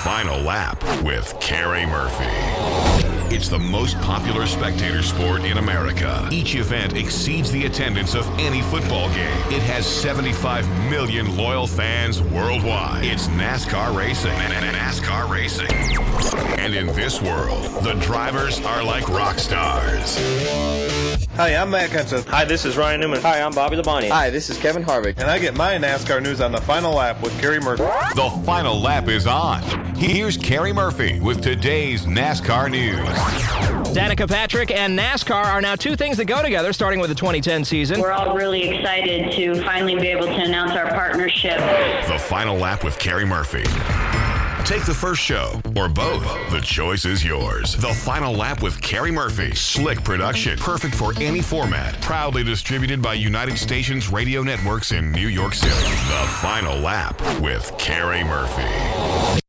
Final Lap with Kerry Murphy. It's the most popular spectator sport in America. Each event exceeds the attendance of any football game. It has 75 million loyal fans worldwide. It's NASCAR racing. NASCAR racing. And in this world, the drivers are like rock stars. Hi, I'm Matt Kenseth. Hi, this is Ryan Newman. Hi, I'm Bobby Labonte. Hi, this is Kevin Harvick. And I get my NASCAR news on the Final Lap with Kerry Murphy. The Final Lap is on. Here's Kerry Murphy with today's NASCAR news. Danica Patrick and NASCAR are now two things that go together, starting with the 2010 season. We're all really excited to finally be able to announce our partnership. The Final Lap with Kerry Murphy. Take the first show, or both. The choice is yours. The Final Lap with Kerry Murphy. Slick production. Perfect for any format. Proudly distributed by United Stations Radio Networks in New York City. The Final Lap with Kerry Murphy.